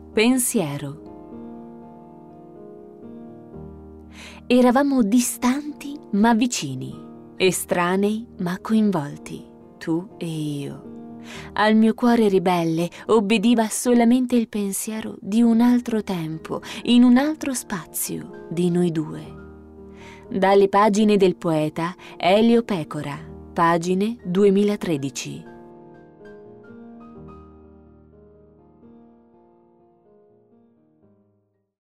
Pensiero. Eravamo distanti ma vicini, estranei ma coinvolti, tu e io. Al mio cuore ribelle obbediva solamente il pensiero di un altro tempo, in un altro spazio di noi due. Dalle pagine del poeta Elio Pecora, pagine 2013.